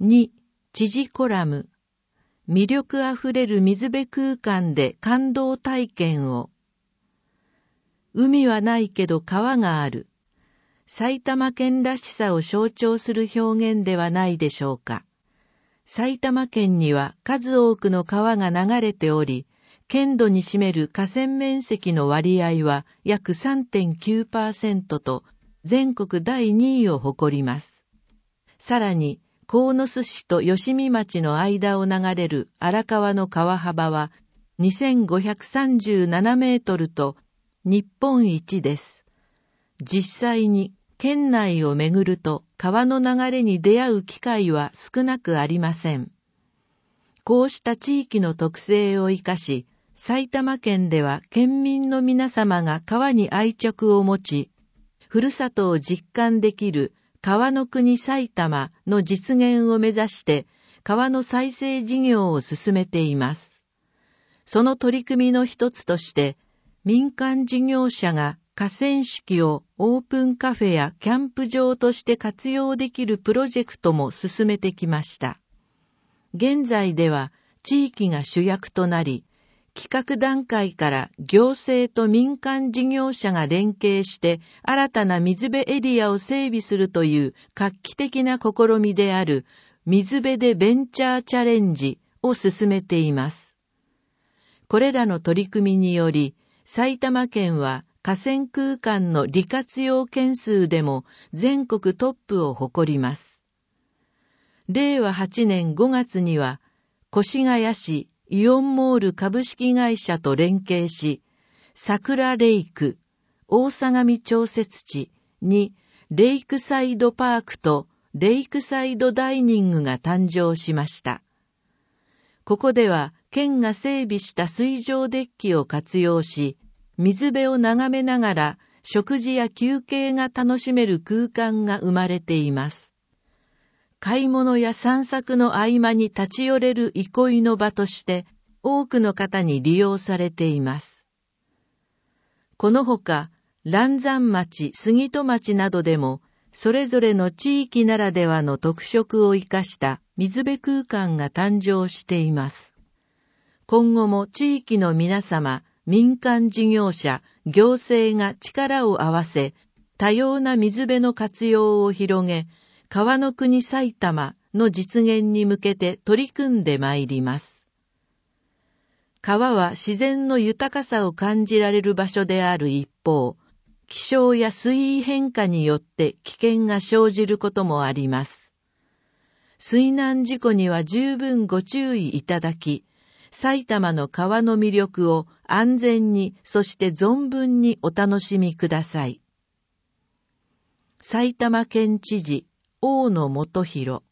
2、知事コラム。魅力あふれる水辺空間で感動体験を。海はないけど川がある。埼玉県らしさを象徴する表現ではないでしょうか。埼玉県には数多くの川が流れており、県土に占める河川面積の割合は約 3.9% と全国第2位を誇ります。さらに、鴻巣市と吉見町の間を流れる荒川の川幅は2537メートルと日本一です。実際に県内を巡ると川の流れに出会う機会は少なくありません。こうした地域の特性を生かし、埼玉県では県民の皆様が川に愛着を持ち、ふるさとを実感できる川の国埼玉の実現を目指して川の再生事業を進めています。その取り組みの一つとして民間事業者が河川敷をオープンカフェやキャンプ場として活用できるプロジェクトも進めてきました。現在では地域が主役となり、企画段階から行政と民間事業者が連携して新たな水辺エリアを整備するという画期的な試みである水辺でベンチャーチャレンジを進めています。これらの取り組みにより埼玉県は河川空間の利活用件数でも全国トップを誇ります。令和8年5月には越谷市イオンモール株式会社と連携し、桜レイク、大相模調節地にレイクサイドパークとレイクサイドダイニングが誕生しました。ここでは県が整備した水上デッキを活用し、水辺を眺めながら食事や休憩が楽しめる空間が生まれています。買い物や散策の合間に立ち寄れる憩いの場として多くの方に利用されています。このほか、嵐山町、杉戸町などでもそれぞれの地域ならではの特色を生かした水辺空間が誕生しています。今後も地域の皆様、民間事業者、行政が力を合わせ、多様な水辺の活用を広げ、川の国埼玉の実現に向けて取り組んでまいります。川は自然の豊かさを感じられる場所である一方、気象や水位変化によって危険が生じることもあります。水難事故には十分ご注意いただき、埼玉の川の魅力を安全にそして存分にお楽しみください。埼玉県知事大野元弘。